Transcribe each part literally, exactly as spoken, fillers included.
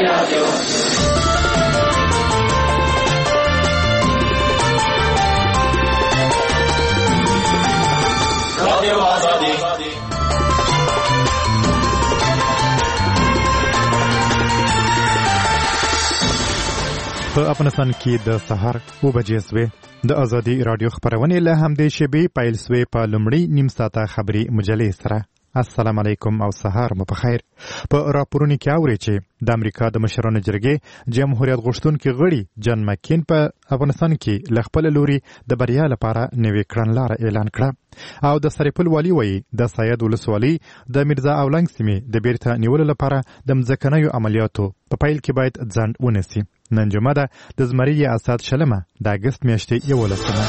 رادیو رادیو آزادی. په افغانستان کې د سهار اوه بجې سوې د ازادي رادیو خبرونه له همدې شیبې پیل سوې په لومړي نیم ساعته خبري مجلې سره. السلام علیکم او سهار مو په خیر. په راپورونو کې اوري چې د امریکا د مشرانو جرګې جمهوریت غوښتونکي غړي جان مکین په افغانستان کې ل خپل لوري د بریا لپاره نوې کړنلاره اعلان کړه او د سرپل والی وایي د سید ولسوالۍ د میرزا اولنګ سیمې د بیرته نیولو لپاره د مځکنیو عملیاتو په پیل کې باید ځنډ ونیسي. نن جمعه ده د زمري اساد شلمه د اګست میاشتې یولسمه.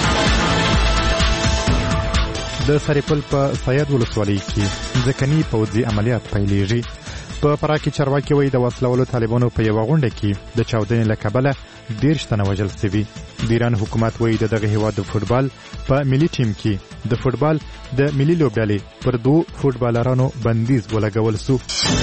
د سرپل په سید ولسوالۍ کې ځکنی پوځي عملیات پیلېږي. په فراه کې چارواکي وایي د وسلوالو طالبانو په یوه غونډه کې د چاودنې له کبله دېرش تنه وژل سوي. د ایران حکومت وایي د دغه هېواد د فوټبال په ملي ټیم کې د فوټبال د ملي لوبډلې پر دوو فوټبالرانو بندیز ولګول سو.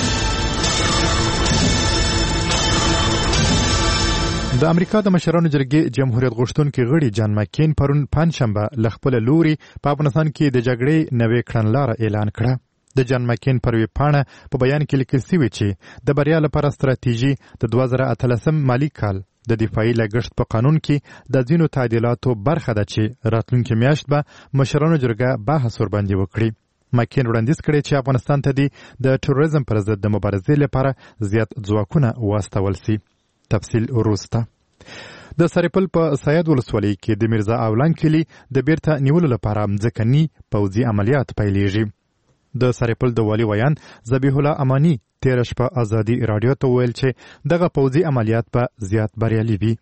د امریکا د مشرانو جرګې جمهوریت غوښتونکي غړي جان مکین پرون پنجشنبه له خپل لوري په افغانستان کې د جګړې نوې کړنلاره اعلان کړه. د جان مکین پر ویب پاڼه په بیان کې لیکل شوي چې د بریا لپاره ستراتیژي د دوه زره اتلسم مالي کال د دفاعي لګښت په قانون کې د ځینو تعدیلاتو برخه ده چې راتلونکي میاشت به مشرانو جرګه بحث ورباندې وکړي. مکین وړاندیز کړی چې افغانستان ته د تروریزم پر ضد د مبارزې لپاره زیات ځواکونه واستول سي. تفصیل وروسته. د سرپل په سید ولسوالۍ کې د میرزا اولنګ کلي د بیرته نیولو لپاره مځکني پوځي عملیات پیلېږي. د سرپل د والي ویان ذبیح الله امانی تېره شپه ازادي راډیو ته وویل چې دغه پوځي عملیات به زیات بریالي وي.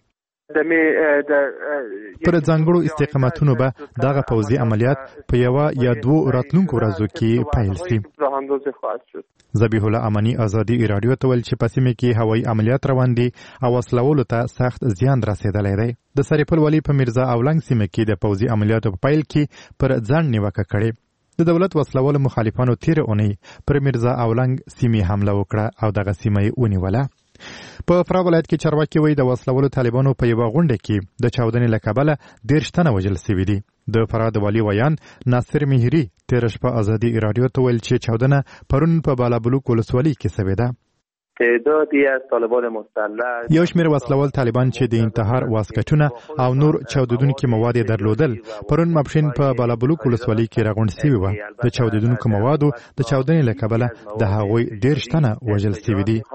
پر ځانګړو استقامتونو به دغه پوځي عملیات په یوه یا دوو راتلونکو ورځو کې پیل سي. ذبیح الله امانی ازادي راډیو ته ویل چې په سیمه کې هوایي عملیات روان دي او وسلوالو ته سخت زیان رسېدلی دی. د سرپل والي په میرزا اولنګ سیمه کې د پوځي عملیاتو په پیل کې پر ځان نیوکه کړې. د دولت وسلوالو مخالفانو تېره اونۍ پر میرزا اولنګ سیمې حمله وکړه او دغه سیمه یې ونیوله. په فراه ولایت کې چارواکي وایي د وسلوالو طالبانو په یوه غونډه کې د چاودنې له کبله دېرش تنه وژل سوي دي. د فراه د والي ویان ناصر مهري تېره شپه ازادي راډیو ته ویل چې چاودنه پرون په بالابلوک ولسوالۍ کې سوې ده. تعدادی از طالبان مسلح یو شمېر وسلوال طالبان چې د انتحار واسکټونه او نور چاودیدونکي مواد یې درلودل پرون ماپښین په بالابلوک ولسوالۍ کې راغونډ سوي وه. د چاودیدونکو موادو د چاودنې له کبله د هغوی دېرش تنه وژل سوي دي.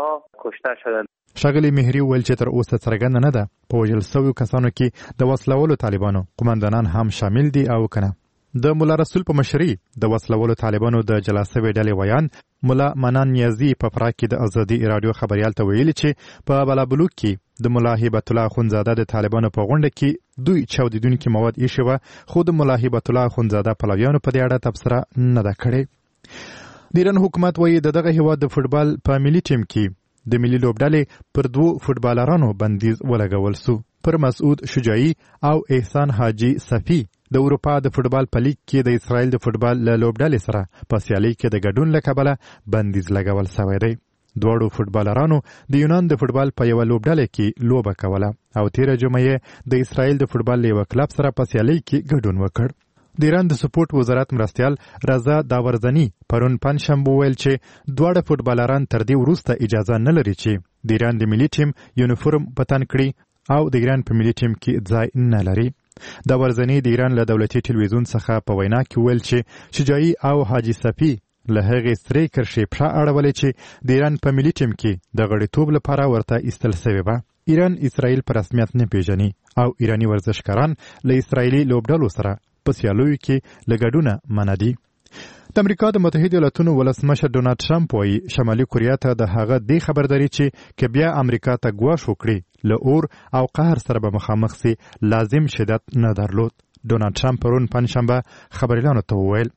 ښاغلي مهري وویل چې تر اوسه څرګنده نه ده په وژل سویو کسانو کې د وسلوالو طالبانو قمندانان هم شامل دي او کنه. د ملا رسول په مشري د وسلوالو طالبانو د جلا سوي ډلې ویان ملا منان نیازي په فراه کې د ازادي راډیو خبریال ته ویلي چې په بالابلوک کې د ملا هیبت الله اخندزاده د طالبانو په غونډه کې دوی چاودیدونکي مواد ایښي وه خو د ملا هیبت الله اخندزاده پلویانو په دې اړه تبصره نه ده کړې. د ایران حکومت وایي د دغه هېواد د فوټبال په ملي ټیم کې د ملي لوبډلې پر دوو فوټبالرانو بندیز ولګول سو. پر مسعود شجاعي او احسان حاجي صفي د اروپا د فوټبال په لیګ کې د اسرائیل د فوټبال له لوبډلې سره په سیالۍ کې د ګډون له کبله بندیز لګول سوی دی. دواړو فوټبالرانو د یونان د فوټبال په یوه لوبډلې کې لوبه کوله او تېره جمعه یې د اسرائیل د فوټبال له یوه کلب سره په سیالۍ کې ګډون وکړ. د ایران د سپورټ وزارت مرستیال رضا داورزنی پرون پنجشنبه ویل چې دواړه فوټبالران تر دې وروسته اجازه نه لري چې د ایران د ملي ټیم یونیفورم په تن کړي او د ایران په ملي ټیم کې ځای نه لري. داورزنی د ایران له دولتي ټلویزیون څخه په وینا کې ویل چې شجاعي او حاجي صفي له هغې سرې کرښې پښه اړولې چې د ایران په ملي ټیم کې د غړیتوب لپاره ورته ایستل سوې وه. ایران اسرائیل په رسمیت نه پیژني او ایراني ورزشکاران له اسرائیلي لوبډلو سره په سیالیو کې له ګډونه منع دي. د امریکا د متحده ایالاتونو ولسمشر ډونالډ ټرمپ وایي شمالي کوریا ته د هغه دې خبرداري چې که بیا امریکا ته ګواښ وکړي له اور او قهر سره به مخامخ سي لازم شدت نه درلود. ډونالډ ټرمپ پرون پنجشنبه خبریالانو ته وویل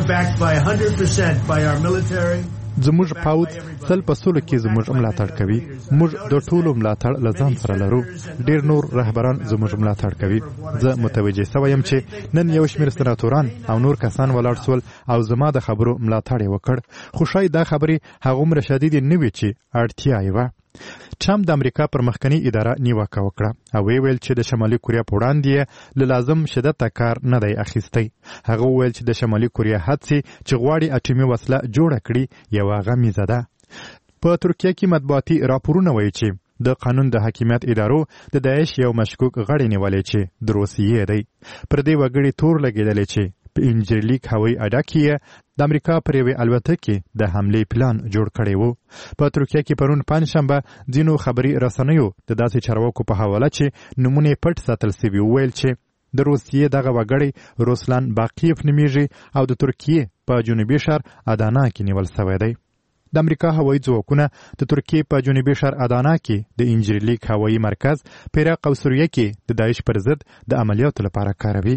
زموږ پاوځ سل په سلو کې زموږ ملاتړ کوي. موږ د ټولو ملاتړ له ځان سره لرو. ډېر نور رهبران زموږ ملاتړ کوي. زه متوجه سوی یم چې نن یو شمېر سناتوران او نور کسان ولاړ سول او زما د خبرو ملاتړ یې وکړ. خو شاید دا خبرې هغومره شدیدې نه وي چې اړتیا یې وه. ټرمپ د امریکا پر مخکنی اداره نیوکه وکړه او ویل چې د شمالي کوریا په وړاندې له لازم شدت کار نه دی اخیستی. هغه ویل چې د شمالي کوریا هڅې چې غواړي اټومي وسله جوړه کړي یوه غمیزه ده. په ترکیه کې مطبوعاتي راپورونه وایي چې د قانون د حاکمیت ادارو د داعش یو مشکوک غړی نیولې چې د روسیې دی. پر دې وګړي تور لګېدلې چې په انجرلیک هوایي اډه کې د امریکا پر یوې الوتکې د حملې پلان جوړ کړی و. په ترکیه کې پرون پنجشنبه ځینو خبري رسنیو د داسې چارواکو په حواله چې نومونه پټ ساتل سوي وویل چې د روسیې دغه وګړی روسلان باقیف نومیږي او د ترکیې په جنوبي شهر ادانا کې نیول سوی دی. د امریکا هوایي ځواکونه د ترکیې په جنوبي شهر ادانا کې د انجرلیک هوایي مرکز په عراق او سوریه کې د داعش پر ضد د عملیاتو لپاره کاروي.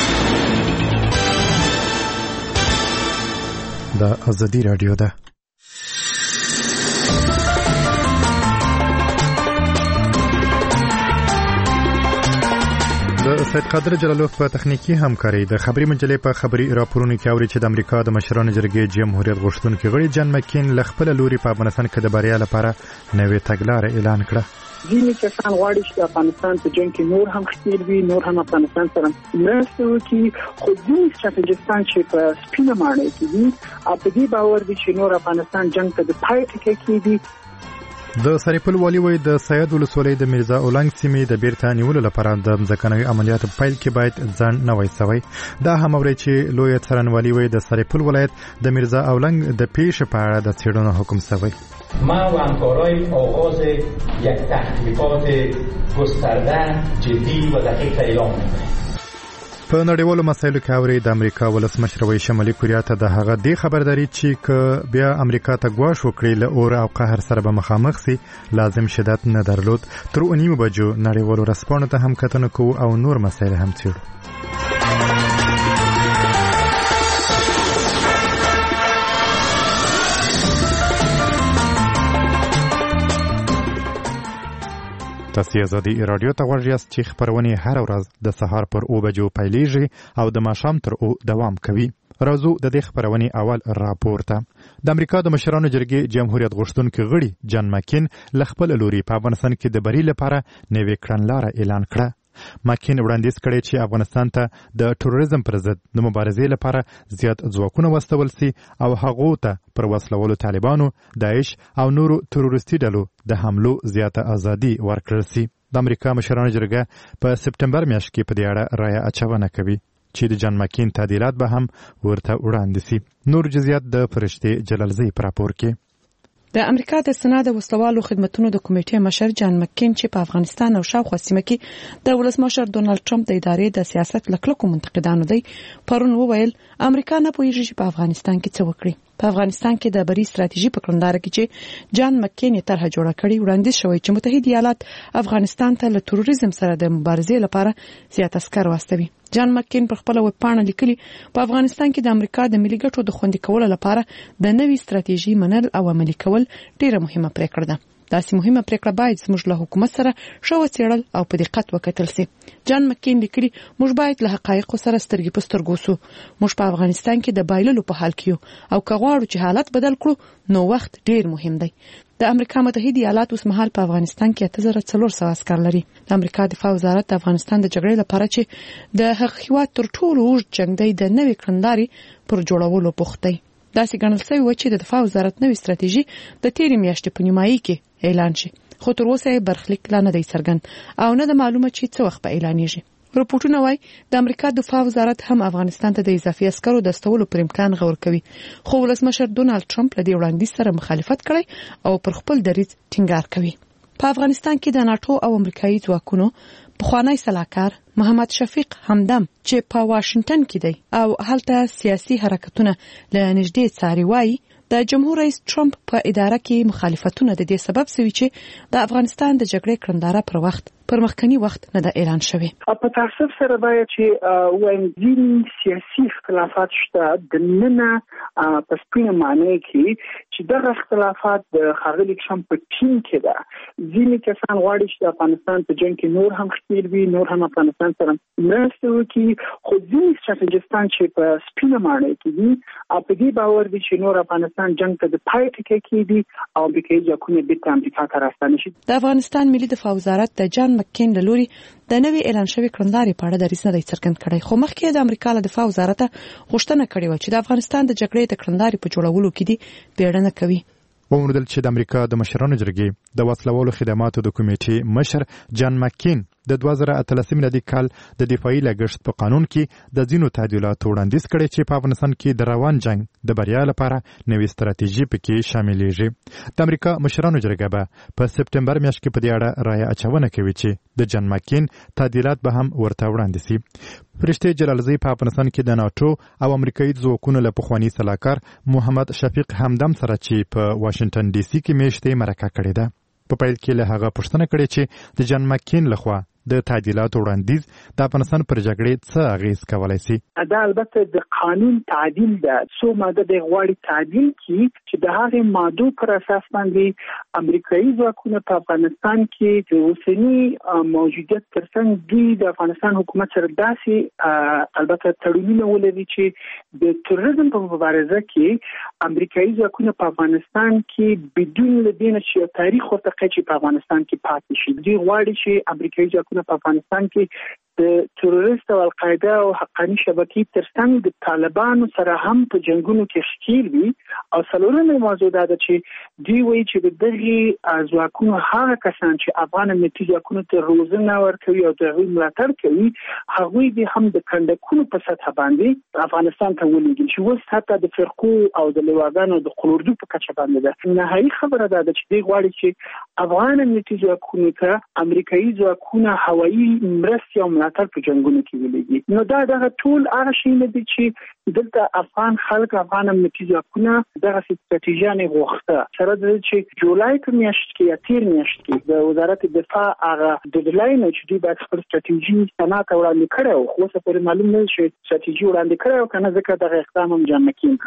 د ازادي رادیو ده. د سید قادر جلالوف په تخنیکی همکاري د خبري مجلې په خبري راپورونو کې اوري چې د امریکا د مشرانو جرګې جمهوریت غوښتونکي غړي جان مکین ل خپل لوري په افغانستان کې د بریا لپاره نوې تګلارې اعلان کړه. ځینې کسان غواړي چې افغانستان په جنگ کې نور هم ښکیل وي، نور هم افغانستان سره مرسته وکړي، خو ځینې ستراتیژیستان چې په سپینه ماڼۍ کې دي په دې باور دي چې نور افغانستان جنگ ته د پای ټکی کېږي. د سرپل والي وای د سید ولسوالۍ د میرزا اولنګ سیمې د بیرته نیولو لپاره د ځمکنوي عملیاتو پیل کې باید ځان نه وای سوی. دا هم اوري چې لوی څارنوالي وای د سرپل ولایت د میرزا اولنګ د پیښې په اړه د څېړنو حکم سوی. ما و همکارای آغاز یک تحقیقات گسترده جدی و دقیق اعلام می‌کنیم. په نړیوالو مسایلو کې اوري د امریکا ولسمشر وای شمالي کوریا ته د هغه دی خبرداري چې ک بیا امریکا ته ګواښ وکړي له اور او قهر سره به مخامخ سي لازم شدت نه درلود. تر اونیمه بجو نړیوالو رسپانو ته هم کتنه کوو او نور مسایل هم څېړو. تاسو ازادي رادیو ته غوږ یاست چې خبرونه هر ورځ د سهار پر اوه بجو پیلېږي او د ماښام تر اوه دوام کوي. راځو د دې خبرونه اول راپور ته. د امریکا د مشرانو جرګې جمهوریت غوښتونکي غړي جان مکین ل خپل لوري په افغانستان کې د بری لپاره نوې کړنلاره اعلان کړه. مکین وړاندیز کړی چې افغانستان ته د تروریزم پر ضد د مبارزې لپاره زیات ځواکونه واستول سي او هغو ته پر وسلوالو طالبانو، داعش او نورو تروریستي ډلو د حملو زیاته ازادي ورکړل سي. د امریکا مشرانو جرګه په سپټمبر میاشت کې په دې اړه رایه اچونه کوي چې د جان مکین تعدیلات به هم ورته وړاندې سي. نور جزئیات د فرشتي جلالزی پر راپور کې. د امریکا د سنا د وسلوالو خدماتو د کمیټې مشر جان مکین چې په افغانستان او شاوخوا سیمه کې د ولسمشر ډونالد ټرمپ د ادارې د سیاست لکلکو منتقدانو دی پرون وویل امریکا نه پوهیږي چې په افغانستان کې څه وکړي. په افغانستان کې د بری ستراتیژي په کړنداره کې چې جان مکین یې طرحه جوړه کړې وړاندیز شوی چې متحده ایالات افغانستان ته له تروریزم سره د مبارزې لپاره زیات عسکر واستوي. جان مکین پر خپل ویب پاڼه لیکلي په افغانستان کې د امریکا د ملي ګټو د خوندي کولو لپاره د نوې ستراتیژي منل او عملي کول ډیره مهمه پریکړه ده. داسې مهمه پریکړه باید زموږ له حکومت سره شو څېړل او په دقت وکتل سي. جان مکین لیکلي موږ باید له حقایقو سره سترګې په سترګو سو. موږ په افغانستان کې د بایللو په حال کې یو او که غواړو چې حالت بدل کړو نو وخت ډیر مهم دی. د امریکا متحده ایالات اوس مهال په افغانستان کې اته زره څلور سوه عسکر لري. د امریکا دفاع وزارت د افغانستان د جګړې لپاره چې د هغه هیواد تر ټولو اوږد جنګ دی د نوې کړندارې پر جوړولو بوخت دی. داسې ګڼل شوی و چې د دفاع وزارت نوې ستراتیژي د تیرې میاشتې په نیمایي کې اعلان شي، خو تر اوسه یې برخلیک لا نه دی څرګند او نه د معلومه چې څه وخت به اعلانېږي. راپورټونه وايي د امریکا دفاع وزارت هم افغانستان ته د اضافي عسکرو د استولو پر امکان غور کوي، خو ولسمشر ډونالد ټرمپ له دې وړاندیز سره مخالفت کړی او پر خپل دریځ ټینګار کوي. په افغانستان کې د ناتو او امریکایي ځواکونو پخوانی سلاکار محمد شفیق همدم چې په واشنگټن کې دی او هلته سیاسي حرکتونه له نږدې څاري وایي د جمهور رئیس ټرمپ په اداره کې مخالفتونه د دې سبب سوي چې د افغانستان د جګړې کړنداره پر وخت پر مخکنی وخت نه د اعلان شوی. په تاسف سره باید چې وایم ځینې سیاسي اختلافات شته د ننه په سپینه معنی کې چې دغه اختلافات د ښاغلي ټرمپ په ټیم کې ده. ځینې کسان غواړي چې د افغانستان په جنګ کې نور هم ښکېل وي، نور هم افغانستان سره مرسته وکړي، خو ځینې ستراتیژیستان چې په سپینه معنی کې دي په دې باور دي چې نور افغانستان جنګ ته د پای ټکی کېږي او بکې ځواکونه بیرته امریکا ته راستانه شي. د افغانستان ملي دفاع وزارت د جان مکین له لوري د نوې اعلان شوی کړنلارې په اړه دریځ نه دی څرګند کړی، خو مخکې د امریکا له دفاع وزارت غوښتنه کړې و چې د افغانستان د جګړې د کړنلارې په جوړولو کې دي بیړنه کوي. وموندل چې د امریکا د مشرانو جرګې د وسلوالو خدماتو د کمیټې مشر جان مکین د دوه زره اتلسم میلادي کال د دفاعي لګښت په قانون کې د ځینو تعدیلاتو وړاندیز کړي چې په افغانستان کې د روان جنگ د بریا لپاره نوې ستراتیژي پکې شاملېږي. د امریکا مشرانو جرګه به په سپټمبر میاشت کې په دې اړه رایه اچونه کوي چې د جان مکین تعدیلات به هم ورته وړاندې شي. فرشته جلالزی په افغانستان کې د ناتو او امریکایي ځواکونو له پخوانی سلاکار محمد شفیق همدم سره چې په واشنگټن ډي سي کې میاشتې مرکه کړې ده. په پیل کې له هغه پوښتنه کړې چې د جان مکین لخوا د تعدیلاتو وړاندیز د افغانستان پر جګړې څه اغیز کولای شي. دا البته د قانون تعدیل ده، څو ماده د غواړي تعدیل کی چې د هغې مادو پر اساس باندې امریکایي ځواکونه په افغانستان کې د اوسني موجودیت ترڅنګ دوی د افغانستان حکومت سره داسې البته تړونونه ولري چې د تروریزم په مبارزه کې امریکایي ځواکونه په افغانستان کې بدون لدینه چې تاریخ ورته چې په افغانستان کې پاتې شي. دوی غواړي چې امریکایي ځواکونه په افغانستان کې د تروریست او القاعده او حقاني شبکې ترڅنګ د طالبانو سره هم په جنگونو کې ښکېل وي. او څلورمه موضوع دا ده چې دوی وایي چې د دغې ځواکونو هغه کسان چې افغان امنیتي ځواکونو ته روزنه ورکوي او د هغوی ملاتړ کوي هغوی دې هم د کنډکونو په سطحه باندې افغانستان ته ولېږي چې اوس حتی د فرقو او د لواګانو د قلوردو په کچه باندې ده. نهایي خبره دا ده چې دوی غواړي چې افغان امنیتي ځواکونو ته امریکایي ځواکونه هوایي مرستې او ملاتړ په جنگونو کې ولېږي. نو دا دغه ټول هغه شیونه دي چې دلته افغان خلک افغان امنیتي ځواکونه دغه ستراتیژیانې غوښته سره د چې جولای په میاشت کې یا تیر میاشت کې د وزارت دفاع هغه ډیډلاین چې دوی باید خپل ستراتیژي سنا ته وړاندې کړی او خو څه پورې معلوم نه چې ستراتیژي وړاندې کړی او کنه ځکه دغه اقدام هم جان مکین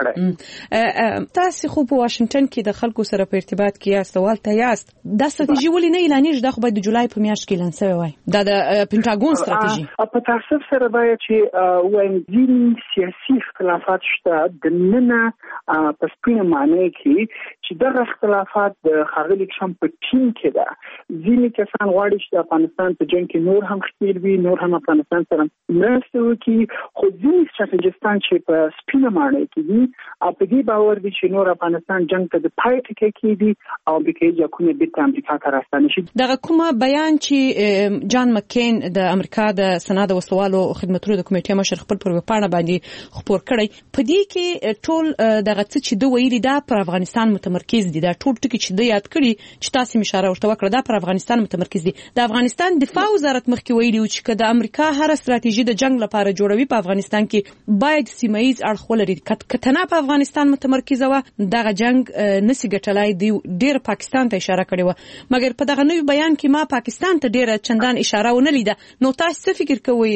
کړی. تاسو خو په واشنگټن کې د خلکو سره په ارتباط کې یاست، والته یاست، دا ستراتیژي ولې نه اعلانېږي؟ دا خو باید د جولای په میاشت کې اعلان شوی وای. دا د پینټاګون ستراتیژي. په تاسف سره باید چې وایم ځینې سیاسي اختلافات شته د ننه په سپینه معنی کې چې دغه اختلافات د ښاغلي ټرمپ په ټیم کې ده. ځینې کسان غواړي چې د افغانستان په جنګ کې نور هم ښکېل وي، نور هم افغانستان سره مرسته وکړي، خو ځینې ستراتیژیستان چې په سپینه معنی کې دي په دې باور دي چې نور افغانستان جنګ ته د پای ټکی کېږي او بکې ځواکونه بیرته امریکا ته راستانه شي. دغه کومه بیان چې جان مکین د امریکا د سنا د وسلوالو خدماتو د کمیټې مشر خپل پر وپاڼه باندې خبر کړی، په دې کې ټول دغه څه چې دوی ویلي دا پر افغانستان متمرکز دي. دا ټول ټکي چې دوی یاد کړي چې تاسو اشاره ورته وکړه دا پر افغانستان متمرکز دي. د افغانستان دفاع وزارت مخکې ویلي چې د امریکا هر ستراتیژي د جنگ لپاره جوړوي په افغانستان کې باید سیمایي اړخ ولري. کتنه په افغانستان متمرکز و دغه جنگ نسی ګټلای دی ډیر پاکستان ته اشاره کړې و، مګر په دغه نوې بیان کې ما پاکستان ته ډیره چندان اشاره ونه لیده. نو تاسو څه فکر کوئ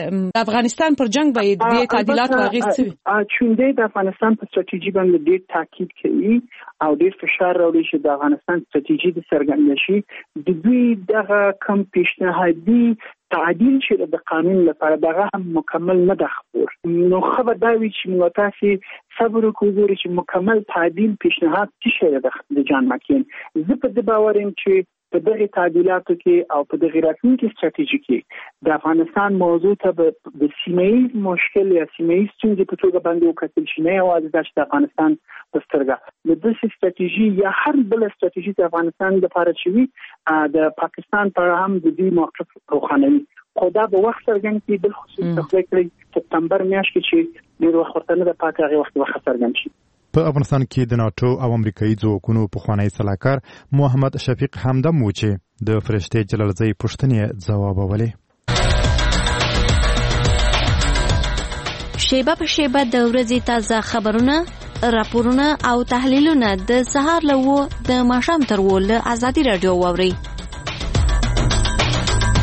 د افغانستان پر جنگ باید د تعدیلات واغې څه وي؟ چونډې د افغانستان په ستراتیژي باندې ډیر تاکید کوي او ډیر فشار راوړي چې د افغانستان ستراتیژي د څرګنده شي. د دوی دغه کم پیشنهادي تعدیل چې د قانون لپاره دغه هم مکمل نه ده خبر. نو خبر دا وی چې موږ تاسو صبر وکړو چې مکمل تعدیل پیشنهاد څه شي د جان مکین. زه په دې باور یم چې په دغه تعدیلاتو کې او په دغه راتلونکي ستراتیژي کې د افغانستان موضوع ته د سیمایي مشکل یا سیمایي ستونزې په توګه باندې وکتل شي، نه یوازې د افغانستان په سترګه د دې ستراتیژي یا هر بل ستراتیژي د افغانستان لپاره چې د پاکستان پر هم د دې موقف روښانوي. خو دا به وخت څرګند کړي، بل خصوص تخلیق کړي سپتمبر میاشت کې چې ډېر وخت ورته نه پاتې هغه وخت وخت څرګند شي. په افغانستان کې د ناتو او امریکایي ځواکونو پخوانی سلاکار محمد شفیق همدم و چې د فرشته جلالزی پوښتنې ځوابولې. شیبه په شیبه د ورځې تازه خبرونه، راپورونه او تحلیلونه د سهار له و د ماښام تر و له ازادي رادیو واوري.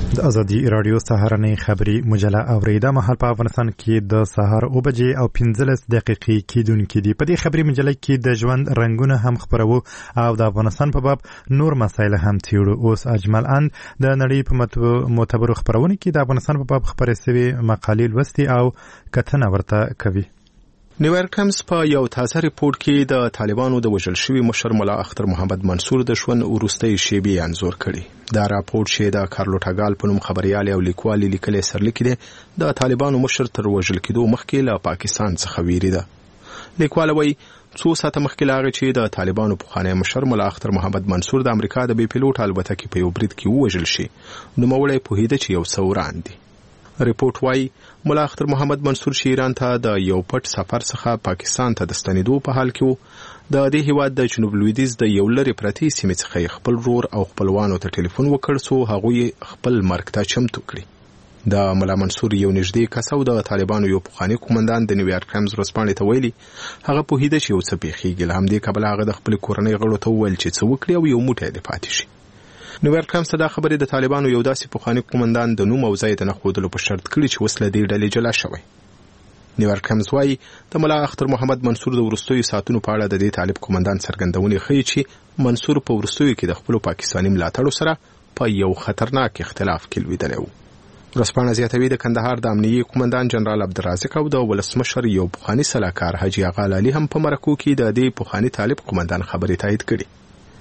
د ازادي رادیو سهارنۍ خبری مجله اوریدا مهال په افغانستان کې د سهار او بجې او پنځلس دقیقې کېدونکې دي. په دې خبری مجله کې د ژوند رنگونه هم خبرو او د افغانستان په باب نور مسایل هم تیړو. اوس اجمل ان د نړۍ په معتبرو خبرونه کې د افغانستان په باب خبرې سوي مقالې لوستي او کتنه ورته کوي. نیویارک ټایمز په یو تازه ریپورت کې د طالبانو د وژل شوي مشر ملا اختر محمد منصور د ژوند وروستۍ شیبې انځور کړي. دا راپورټ چې د کارلوټاګال په نوم خبريال او لیکوال لیکلي سرلیک دی د طالبانو مشر تر وژل کېدو مخکې له پاکستان څخه ویریده. لیکوال وایي څو ساعته مخکې لاغه چې د طالبانو پخوانی مشر ملا اختر محمد منصور د امریکا د بي پیلوټ الوتکې په یو برید کې وژل شي نو موړی پوهیده چې یو څه وران دي. ریپورت وايي ملا اختر محمد منصور چې ایران ته د یو پټ سفر څخه پاکستان ته د ستنېدو په حال کې وو د دې هیواد د جنوب لویدیځ د یو لرې پرتې سیمې څخه خپل ورور او خپلوانو ته ټلیفون وکړ څو هغوی خپل مرګ ته چمتو کړي. د ملا منصور یو نږدې کس او د طالبانو یو پخوانی قومندان د نیویارک ټایمز ورځپاڼې ته ویلي هغه پوهیده چې یو څه پیښیږي. له همدې کبله هغه د خپل کورنۍ غړو ته وویل چې څه وکړي او یو موټی دې پاتې شي. نیویارک ټایمز دا خبرې د طالبانو یو داسې پخوانی قومندان د نوم او ځای د نه ښودلو په شرط کړي چې اوس له دې ډلې جلا شوی. نیویارک ټایمز وایي د ملا اختر محمد منصور د وروستیو ساعتونو په اړه د دې طالب قومندان څرګندونې ښیي چې منصور په وروستیو کې د خپلو پاکستاني ملاتړو سره په یو خطرناک اختلاف کې لوېدلی و. ورځپاڼه زیاتوي د کندهار د امنیي قومندان جنرال عبدالرازق او د ولسمشر یو پخوانی سلاکار حاجي اغا لالي هم په مرکو کې د دې پخوانی طالب قومندان خبرې تایید کړي.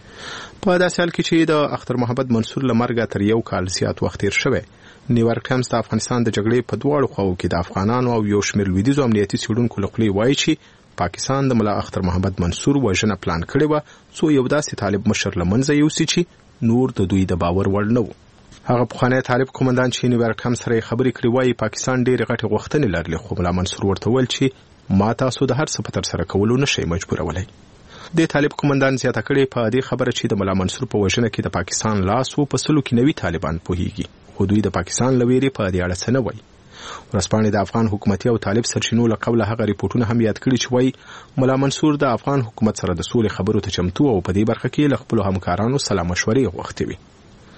په داسې حال کې چې د اختر محمد منصور له مرګه تر یو کال زیات وخت تیر شوی نیویارک ټایمز د افغانستان د جګړې په دواړو خواو کې د افغانانو او یو شمېر لویدیځو امنیتي څېړونکو له خولې وایي چې پاکستان د ملا اختر محمد منصور وژنه پلان کړې وه څو یو داسې طالب مشر له منځه یوسي چې نور د دوی د باور وړ نه و. هغه پخوانی طالب قومندان چې نیویارک ټایمز سره خبرې کړې وایي پاکستان ډېرې غټې غوښتنې لرلې خو ملا منصور ورته وویل چې ما تاسو د هر څه په ترسره کولو نشئ مجبورولی. د طالب قومندان زیاته کړې په دې خبره چې د ملا منصور په وژنه کې د پاکستان لاس و په سلو کې نوي طالبان پوهیږي خو دوی د پاکستان له ویرې په دې اړه څه نه وایي. ورځپاڼې د افغان حکومتي او طالب سرچینو له قبله هغه ریپورټونه هم یاد کړي چې وایي ملا منصور د افغان حکومت سره د سولې خبرو ته چمتو او په دې برخه کې له خپلو همکارانو سلا مشورې غوښتې وي.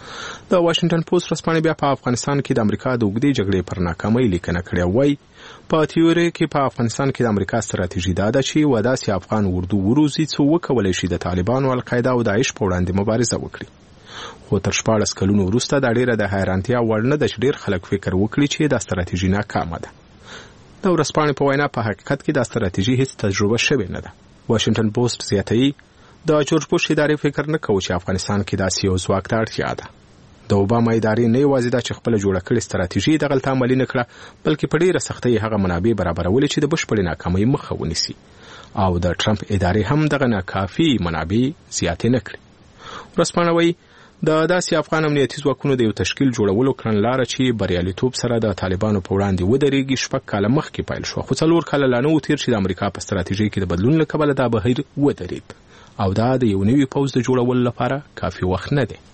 د واشنګټن پوسټ ورځپاڼې بیا په افغانستان کې د امریکا د اوږدې جګړې پر ناکامۍ لیکنه کړې وایي په تیوري کې په افغانستان کې د امریکا ستراتیژي دا ده چې و داسې افغان اردو وروزي څو وکولای شي د طالبانو القاعده او داعش په وړاندې مبارزه وکړي. خو تر شپاړس کلونو وروسته دا ډیره د حیرانتیا وړ نه ده چې ډیر خلک فکر وکړي چې دا ستراتیژي ناکامه ده. د ورځپاڼې په وینا په حقیقت کې دا ستراتیژي هیڅ تجربه شوې نه ده. واشنګټن پوسټ زیاتوي د جورج بوش ادارې فکر نه کوي چې افغانستان کې داسې یو ځواک ته اړتیا ده. د اوباما ادارې نه یوازې دا چې خپل جوړه کړې ستراتیژي دغلته عملي نه کړه بلکې په ډیره سختۍ هغه منابع برابرولې چې د بشپړې ناکامۍ مخه ونیسي او د ټرمپ ادارې هم دغه ناکافي منابع زیاتې نه کړي. ورځپاڼه وایي د داسې افغان امنیتي ځواکونو د یو تشکیل جوړولو کړنلاره چې بریالیتوب سره د طالبانو په وړاندې ودرېږي شپږ کاله مخکې پیل شوه خو څلور کاله لا نه و تېر چې د امریکا په ستراتیژۍ کې د بدلون له کبله دا بهیر ودرېد او دا د یو نوي پوځ د جوړولو لپاره کافي وخت نه دی.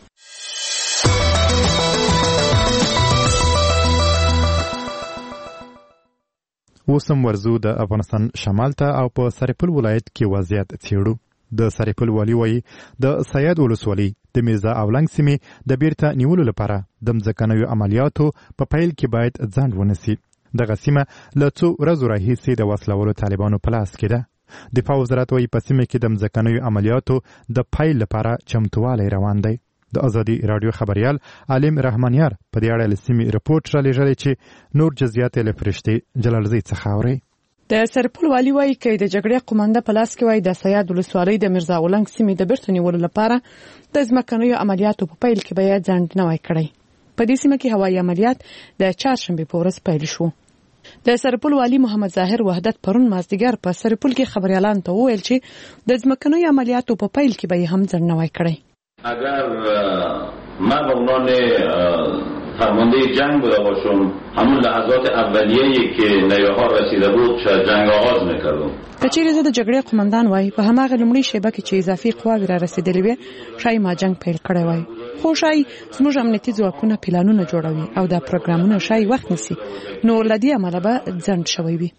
اوسم ورزو د افغانستان شمال ته او په سرپل ولایت کې وضعیت څېړو. د سرپل والي وایي د سید ولسوالۍ د میرزا اولنګ سیمې د بیرته نیولو لپاره د مځکنیو عملیاتو په پیل کې باید ځنډ ونیسي. دغه سیمه له څو ورځو راهیسې د وسلوالو طالبانو په لاس کې ده. دفاع وزارت وایي په سیمه کې د مځکنیو عملیاتو د پیل لپاره چمتووالی روان دی. د ازادي رادیو خبريال عالم رحمانیار په دې اړه لسمي رپورټ را لېږلی چې نور جزئیات یې له فرشتې جلالزی څخه اوري. د سرپل والي وایي چې د جګړې قومنده په لاس کې وایي د سید ولسوالۍ د میرزا اولنګ سیمې د بیرته نیولو لپاره د ځمکنیو عملیاتو په پیل کې باید ځنډ نه وای کړی. په دې سیمه کې هوایي عملیات د چهارشنبې په ورځ پیل شو. د سرپل والي محمد ظاهر وحدت پرون مازدیګر په سرپل کې خبريالان ته وویل چې د ځمکنیو عملیاتو په پیل کې به هم ځنډ نه وای کړی. اگر من به عنوان فرمانده جنگ بوده باشم همون لحظات اولیه‌ای که نیاها رسیده بود جنگ آغاز می‌کردم. کچېرې زه د جګړې قومندان وای په هماغه لومړي شیبه کې چې اضافي قواوې را رسیدلې وي شای ما جنگ پیل کړی وای خو شای زموږ امنیتي ځواکونه پلانونه جوړوي او دا پروګرامونه شای وخت نیسي نو لدی عمله به ځنډ شوی وي.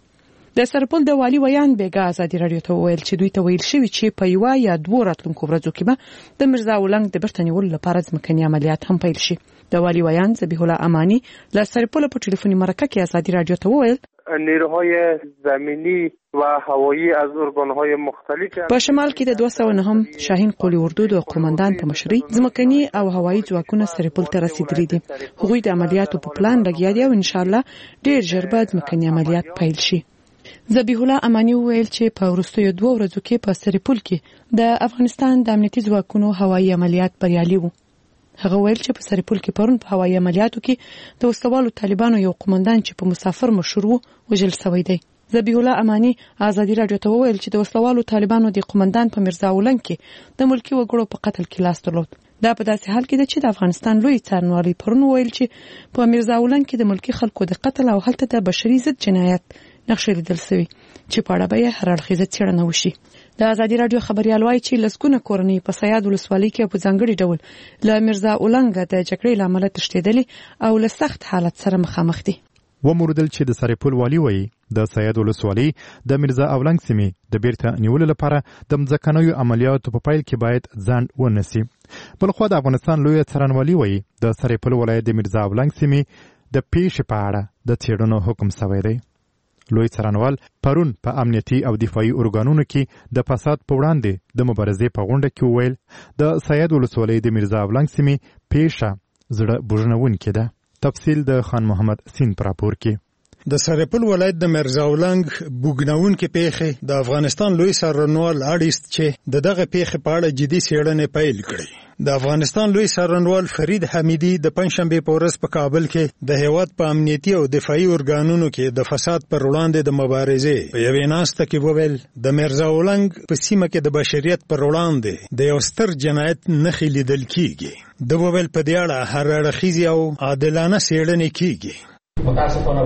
د سرپل د والي ویان بیګا ازادي رادیو ته ویل چې دوی ته ویل شوی چې په یو یا دوه راتلونکو ورځو کې به د مرزا اولنګ د بیرته نیولو لپاره ځمکني عملیات هم پیل شي. د والي ویان ذبیح الله امانی له سرپل په ټلیفوني مرکه کې ازادي رادیو ته ویل نیروهای زمینی و هوایی از ارگانهای مختلف په شمال کې د دوه سوه نه هم شاهین قولی اردو د قومندان په مشرۍ ځمکني او هوایی ځواکونه سرپل ته رسیدلي دي. هغوی د عملیاتو په پلان لګیا دي او ان شاء الله ډیر ژر به ځمکني عملیات پیل شي. ذبیح الله امانی ویل چې په وروستیو دوه ورځو کې په سرپل کې د افغانستان د امنیتي ځواکونو هوایی عملیات بریالي وو. هغه ویل چې په سرپل کې پرون په هوایی عملیاتو کې د وسوالو طالبانو یو قومندان چې په مسافر مشر وو وژل شوی دی. ذبیح الله امانی ازادي رادیو ته ویل چې د وسوالو طالبانو د قومندان په مرزا اولنګ کې د ملکی وګړو په قتل کې لاس درلود. دا په داسې حال کې ده چې د افغانستان لوی څارنوالي پرون ویل چې په مرزا اولنګ کې د ملکی خلکو د قتل او هلته د بشري ضد جنایت نقشې لیدل شوی چې په اړه به هر اړخیزه څېړنه وشي. د ازادي رادیو خبريال وایي چې لسګونه کورنۍ په سیاد ولسوالۍ کې په ځانګړي ډول له مرزا اولنګ د جګړې لامل تښتېدلي او له سخت حالت سره مخامخ دي. وموردل چې د سرپل والي وایي د سیاد ولسوالۍ د مرزا اولنګ سیمې د بیرته نیولو لپاره د مځکنیو عملیاتو په پیل کې باید ځان ونیسي. بلخوا د افغانستان لوی څارنوالي وایي د سرپل ولایت د مرزا اولنګ سیمې د پیښې په اړه د څېړنو حکم شوی دی. لوی څارنوال پرون په امنیتي او دفاعي ارګانونو کې د فساد په وړاندې د مبارزې په غونډه کې وویل د سیاد ولسوالۍ د مرزا اولنګ سیمې پیښه زړه بوژنونکې ده. تفصیل د خان محمد سین پر راپور کې. د سرپل ولایت د مرزا اولنګ بوګناونکې پیښې د افغانستان لوی څارنوال اړیست چې د دغه پیښې په اړه جدي څېړنې پیل کړې. د افغانستان لوی څارنوال فرید حمیدي د پنځشنبې په ورځ په کابل کې د هیواد په امنیتي او دفاعي ارګانونو کې د فساد پر وړاندې د مبارزې په یوې ناسته کې وویل د مرزا اولنګ په سیمه کې د بشریت پر وړاندې د یو ستر جنایت نښې لیدل کیږي. د وویل په دې اړه هر اړخیزې او عادلانه څېړنې کیږي. متاسفانه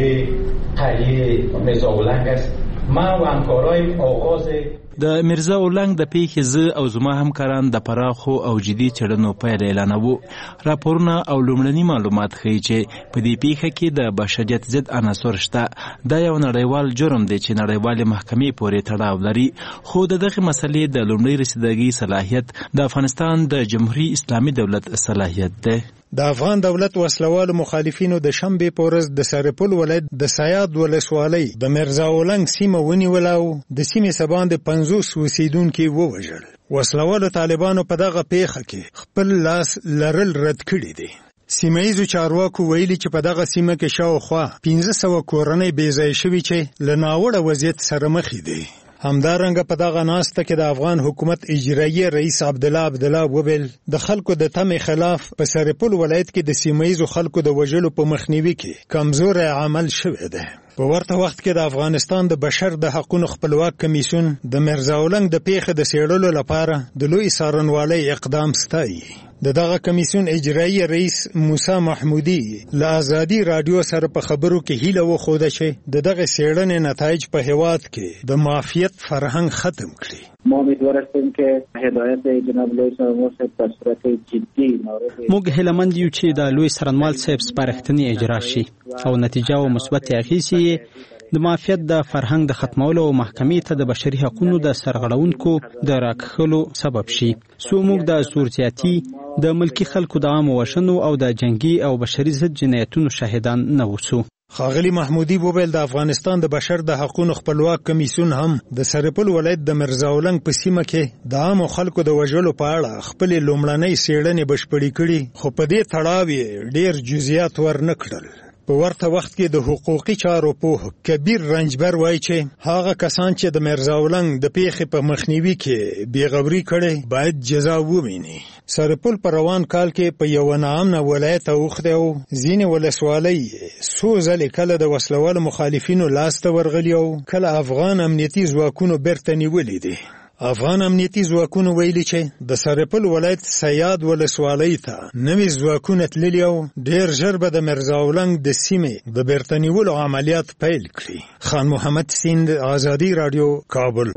واقعه قریه مرزا اولنگ است. ما و همکارای آغاز د مرزا اولنګ د پیښې زه او زما همکاران د پراخو او جدي څېړنو پیل اعلانوو. راپورونه او لومړني معلومات ښیي چې په دې پیښه کې د بشریت ضد عناصر شته. دا یو نړیوال جرم دی چې نړیوالې محکمې پورې تړاو لري. خو د دغې مسلې د لومړۍ رسیدګۍ صلاحیت د افغانستان د جمهوري اسلامي دولت صلاحیت دی. د افغان دولت وسلوالو مخالفینو د شنبې په ورځ د سرپل ولایت د سیاد ولسوالۍ د مرزا اولنګ سیمه ونیوله او د سیمې څخه باندې پنځوس اوسیدونکي ووژل. وسلوالو طالبانو په دغه پیښه کې خپل لاس لرل رد کړي دي. سیمه ییزو چارواکو ویلي چې په دغه سیمه کې شاوخوا پنځه سوه کورنۍ بې ځایه شوي چې له ناوړه وضعیت سره مخ دي. همدارنګه په دغه ناسته کې د افغان حکومت اجرایي رئیس عبدالله عبدالله وویل د خلکو د تمې خلاف په سرپل ولایت کې د سیمه ییزو خلکو د وژلو په مخنیوي کې کمزوری عمل شوی دی. په ورته وخت کې د افغانستان د بشر د حقوقو خپلواک کمیسیون د مرزا اولنګ د پیښې د څېړلو لپاره د لوی څارنوالۍ اقدام ستایي. د دغه کمیسیون اجرایي رئیس موسی محمودي له ازادي رادیو سره په خبرو کې هیله وښوده چې د دغه څېړنې نتایج په هیواد کې د معافیت فرهنګ ختم کړي. ما امیدوار هستیم که هدایت جناب لوی څارنوال صاحب په صورت جدي مورد موږ هیلهمند یو چې د لوی څارنوال صاحب سپارښتنې اجرا شي او نتیجه او مثبت اغېزې د معافیت د فرهنګ د ختمولو او محکمې ته د بشري حقوقو د سرغړونکو د راکښلو سبب شي. سو موږ د سورتیاتي د ملکی خلکو د عام وشنو او د جنگي او بشري ضد جنایتونو شاهدان نه وسو. ښاغلي محمودي وویل د افغانستان د بشر د حقوقو خپلواک کمیسیون هم د سرپل ولایت د مرزا اولنګ په سیمه کې د عام خلکو د وژلو په اړه خپل لومړنۍ څېړنې بشپړې کړي، خو په دې تړاو یې ډېر جزئیات ورنه کړل. په ورته وخت کې د حقوقي چارو پوه کبیر رنجبر وایي چې هغه کسان چې د مرزا اولنګ د پیښې په مخنیوي کې بېغوري کړې باید جزا وویني. سرپل په روان کال کې په یو ناامنه ولایت اوښتی او ځینې ولسوالۍ څو ځلې کله د وسلوالو مخالفینو لاسته ورغلي او کله افغان امنیتي ځواکونو بیرته نیولي دي. افغان امنیتي ځواکونو ویلي چې د سرپل ولایت سیاد ولسوالۍ ته نوي ځواکونه تللي او ډېر ژر به د مرزا اولنګ د سیمې د بیرته نیولو عملیات پیل کړي. خان محمد سیند، ازادي رادیو، کابل.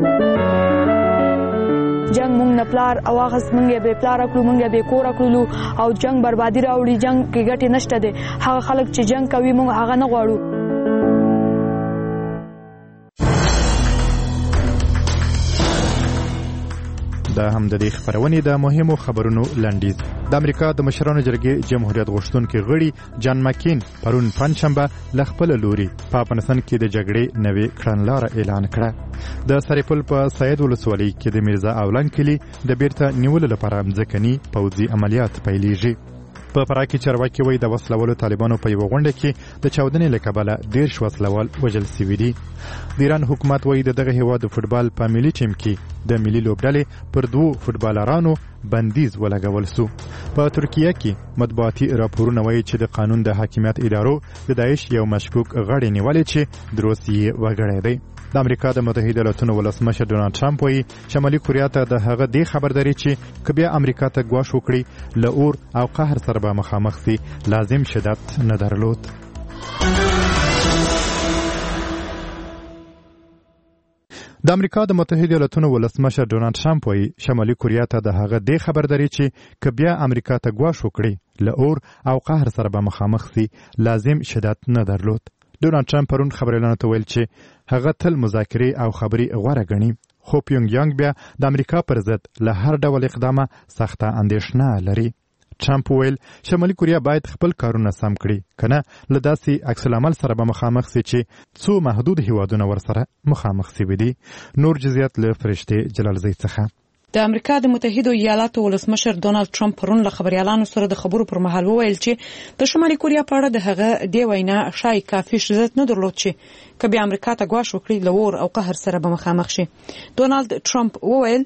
جنگ مونږ نه پلار او هغه مونږ یې به پلار کړو، مونږ یې به کور کړو او جنگ بربادي راوړي. جنگ کې ګټه نشته ده. هغه خلک چې جنگ کوي مونږ هغه نه غواړو. د هم د دې خبرونې د مهمو خبرونو لنډیز. د امریکا د مشرانو جرګې جمهوریت غوښتونکي غړي جان مکین پرون پنځشنبه له خپل لوري په افغانستان کې د جګړې نوې کړنلاره اعلان کړه. د سرپل په سید ولسوالۍ کې د میرزا اولنګ کلي د بیرته نیولو لپاره ځمکني پوځي عملیات پیلېږي. په فراه کې چارواکي وایي د وسلوالو طالبانو په یوه غونډه کې د چاودنې له کبله دېرش وسلوال وژل سوي دي. د ایران حکومت وایي د دغه هېواد د فوټبال په ملي ټیم کې د ملي لوبډلې پر دوو فوټبالرانو بندیز ولګول سو. په ترکیه کې مطبوعاتي راپورونه وایي چې د قانون د حاکمیت ادارو د داعش یو مشکوک غړی نیولې چې د روسیې وګړی دی. د امریکا د متحده ایالاتونو ولسمشر ډونالد ټرمپ وایي شمالي کوریا ته د هغه دې خبرداري چې که بیا امریکا ته ګواښ وکړي له اور او قهر سره به مخامخ سي لازم شدت نه درلود. د امریکا د متحده ایالاتونو ولسمشر ډونالد ټرمپ وایي شمالي کوریا ته د هغه دې خبرداري چې که بیا امریکا ته ګواښ وکړي له اور او قهر سره به مخامخ سي لازم شدت نه درلود. ډونالد ټرمپ پرون خبريالانو ته ویل چې هغه تل مذاکرې او خبري غوره ګڼي، خو پیونګ یانګ بیا د امریکا پر ضد له هر ډول اقدامه سخته اندېښنه لري. ټرمپ ویل شمالي کوریا باید خپل کارونه سم کړي، کنه له داسې عکس العمل سره به مخامخ سي چې څو محدود هیوادونه ورسره مخامخ سوي دي. نور جزئیات له فرشتې جلالزی څخه. د امریکا د متحده ایالاتو ولسمشر ډونالد ټرمپ پرون له خبريالانو سره د خبرو پر مهال وویل چې د شمالي کوریا په اړه د هغه دی وینا شای کافي شدت نه درلود چې کبي امریکا ته ګواښ وکړي لور او قهر سره به مخامخ شي. ډونالد ټرمپ وویل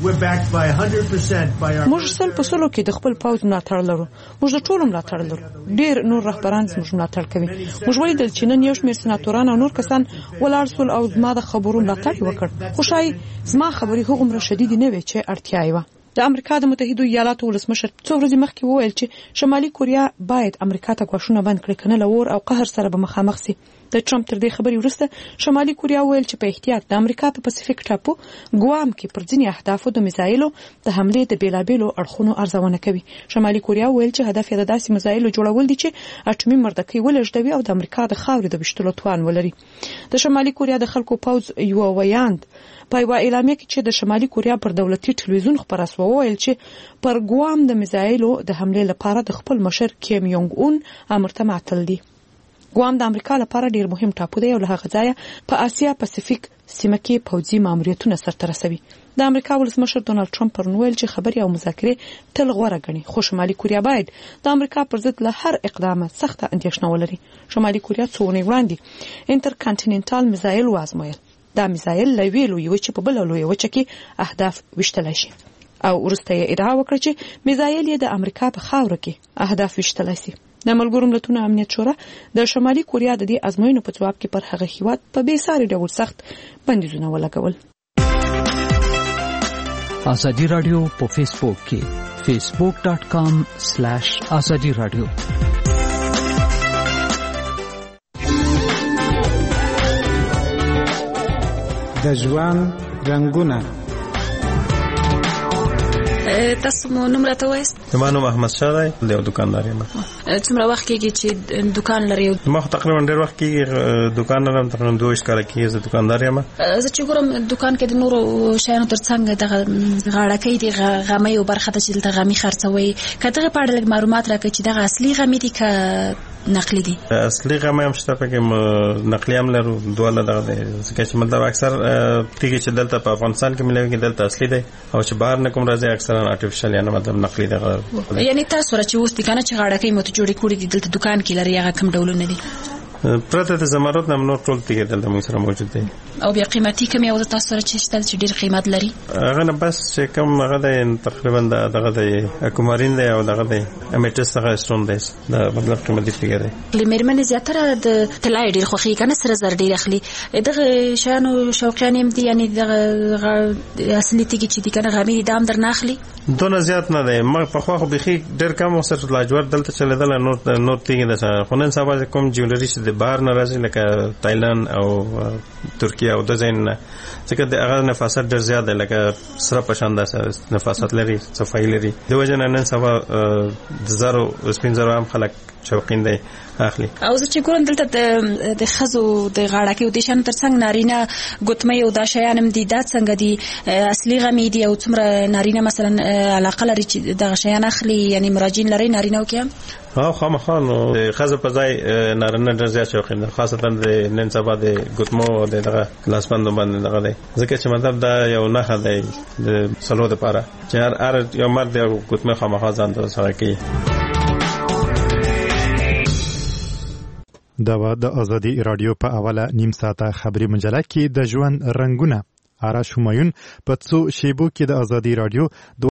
موږ سل په سلو کې د خپل پوځ ملاتړ لرو، موږ د ټولو ملاتړ لرو، ډیر نور رهبران زموږ ملاتړ کوي. موږ ولیدل چې نن یو شمېر سناتوران او نور کسان ولاړ سول او زما د خبرو ملاتړ وکړ، خو شای زما خبرې هغومره شدیدې نه وې چې اړتیا یې وه. د امریکا د متحده ایالاتو ولسمشر څو ورځې مخکې وویل چې شمالي کوریا باید امریکا ته ګواښونه بند کړي، کنه له اور او قهر سره به مخامخ سي. د ټرمپ تر دې خبرې وروسته شمالي کوریا ویل چې په احتیاط د امریکا په پاسفیک ټاپو ګوام کې پر ځینې اهدافو د میزایلو د حملې د بیلابیلو اړخونو ارزونه کوي. شمالي کوریا ویل چې هدف یې د داسې میزایلو جوړول دي چې اټومي مردکۍ ولېږدوي او د امریکا د خاورې د ویشتلو توان ولري. د شمالي کوریا د خلکو پوځ یو ویاند په یوه اعلامیه کې چې د شمالي کوریا پر دولتي ټلویزیون خپره سوه وویل چې پر ګوام د میزایلو د حملې لپاره د خپل مشر کیم یونګ اون امر ته معطل دي. ګوام د امریکا لپاره ډیر مهم ټاپو دی او له هغه ځایه په آسیا پاسفیک سیمه کې پوځي ماموریتونه سرته رسوي. د امریکا ولسمشر ډونالد ټرمپ پرون ویل چې خبرې او مذاکرې تل غوره ګڼي، خو شمالي کوریا باید د امریکا پر ضد له هر اقدامه سخته اندېښنه ولري. شمالي کوریا څو اونۍ وړاندې انټرکانټیننټال میزایل وازمویل. دا میزایل له یوې لویې وچې په بله لویه وچه کې اهداف ویشتلی شي او وروسته یې ادعا وکړه چې میزایل یې د امریکا په خاوره کې اهداف ویشتلی سي. د ملګرو ملتونو امنیت شورا د شمالي کوریا د دې ازموینو په ځواب کې پر هغه هیواد په بې ساري ډول سخت بندیزونه ولګول. ازادي رادیو په فیسبوک کې فیسبوک ډاټ کام سلیش ازادي رادیو. د ژوند رنگونه. تاسو مو نوم راته وایست؟ زما نوم احمد شاه دی، یو دکاندار یم. څومره وخت کېږي چې دکان لرئ؟ ما خو تقریبا ډېر وخت کېږي دکان لرم، تقریبا دوه ویشت کاله کېږي زه دکاندار یم. زه چې ګورم دکان کې د نورو شیانو تر څنګ دغه غاړکۍ دي، غمۍ یو برخه ده چې دلته غمي خرڅوئ. که دغه په اړه لږ معلومات راکړئ چې دغه اصلي غمي دي که نقلي دي؟ اصلي غمۍ هم شته، پکې نقلي هم لرو، دواړه دغه دی. ځکه چې مطلب اکثر تیږې چې دلته په افغانستان کې ملوي دلته اصلي دی، او چې بهر نه کوم راځي اکثرا آرټیفیشل یا نه مطلب نقلي دی. یعنی تاسو را چې اوس دي کنه چې غاړکۍ مو ته جوړې کړې دي دلته دکان کې لري، هغه کوم ډولونه دي؟ پرته د زمرد نه نور ټول تیږې دلته موږ سره موجود دي. او بیا قیمتي کوم یو د تاسو سره چې شته چې ډېر قیمت لري؟ هغه نه بس چې کوم هغه دی تقریبا دغه دی اکومارین دی او دغه دی امیټس هغه سټون دی، دا مطلب قیمتي تیږه دی. لمرمن زیاتره د طلای ډېر خوخي کنه سره زر ډېر اخلي. دغه شانو شوقیان هم دي، یعنی دغه اصلي تیږي چې دي کنه غمي دام در نه اخلي دونه زیات نه دی. ما په خو خو بخي ډېر کم وسره لاجور دلته چلیدل، نور نور تیږي ده. خو نن سبا کوم جوړري چې د بهر نه راځي لکه تایلند او ترکیه او د ځین نه، ځکه د هغه نفاست ډېر زیات دی، لکه سره په شان داسې نفاست لري، صفایي لري. د وجه نه نن سبا د زرو سپین زرو هم خلک چوکیندې اخلي. او زه چې ګورم دلته د خزو د غاړه کې د شان ترڅنګ نارینه ګوتمې او دا شیان هم دي، دا څنګه دي اصلي غمې دي او څومره نارینه مثلا علاقه لري چې د شیان اخلي، یعنی مراجعین لري نارینه او کې ها خامخا نو خزه په ځای نارینه ډېر زیات شوقین دي، خاصتا د نن سبا د ګوتمو د دغه لاسبندو باندې دغه دی، ځکه چې مطلب دا یو نښه دی د سلو لپاره چې هر هر یو مرد یو ګوتمه خامخا ځان ته سره کوي. دا و د ازادي رادیو په اوله نیم ساعته خبري مجله کې د ژوند رنگونه آرش همایون په څو شیبو کې د ازادي رادیو